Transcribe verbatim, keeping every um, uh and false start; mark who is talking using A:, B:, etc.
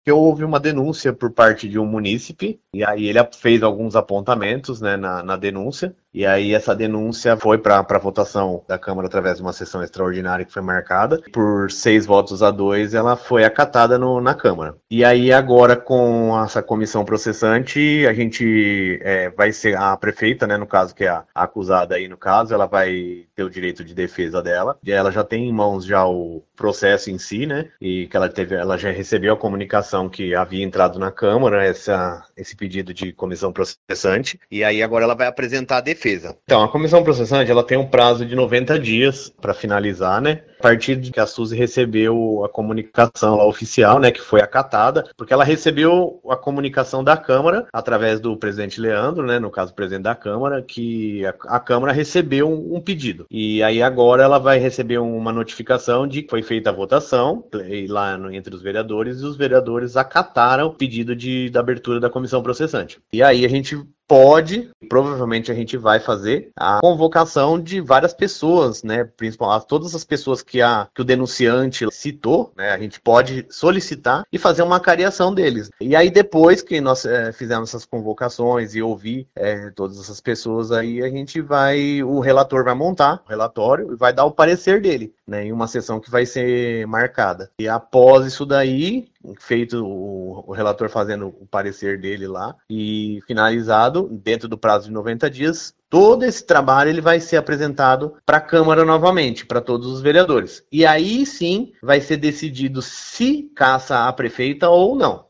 A: porque houve uma denúncia por parte de um munícipe, e aí ele fez alguns apontamentos, né, na, na denúncia, e aí essa denúncia foi para a votação da Câmara através de uma sessão extraordinária que foi marcada. Por seis votos a dois, ela foi acatada no, na Câmara. E aí agora, com essa comissão processante, a gente é, vai ser a prefeita, né, no caso, que é a, a acusada aí no caso, ela vai ter o direito de defesa dela. E ela já tem em mãos já o processo em si, né, e que ela teve, ela já recebeu a comunicação que havia entrado na Câmara, essa, esse pedido de comissão processante, e aí agora ela vai apresentar a defesa. Então, a comissão processante, ela tem um prazo de noventa dias para finalizar, né? A partir de que a Suzy recebeu a comunicação lá oficial, né, que foi acatada, porque ela recebeu a comunicação da Câmara, através do presidente Leandro, né, no caso o presidente da Câmara, que a, a Câmara recebeu um, um pedido. E aí agora ela vai receber uma notificação de que foi feita a votação lá no, entre os vereadores, e os vereadores acataram o pedido de, da abertura da comissão processante. E aí a gente pode, provavelmente a gente vai fazer a convocação de várias pessoas, né, principalmente todas as pessoas que, a, que o denunciante citou, né, a gente pode solicitar e fazer uma cariação deles. E aí depois que nós é, fizermos essas convocações e ouvir é, todas essas pessoas aí, a gente vai, o relator vai montar o relatório e vai dar o parecer dele, né, em uma sessão que vai ser marcada. E após isso daí, feito o, o relator fazendo o parecer dele lá e finalizado, dentro do prazo de noventa dias, todo esse trabalho ele vai ser apresentado para a Câmara novamente, para todos os vereadores. E aí sim vai ser decidido se caça a prefeita ou não.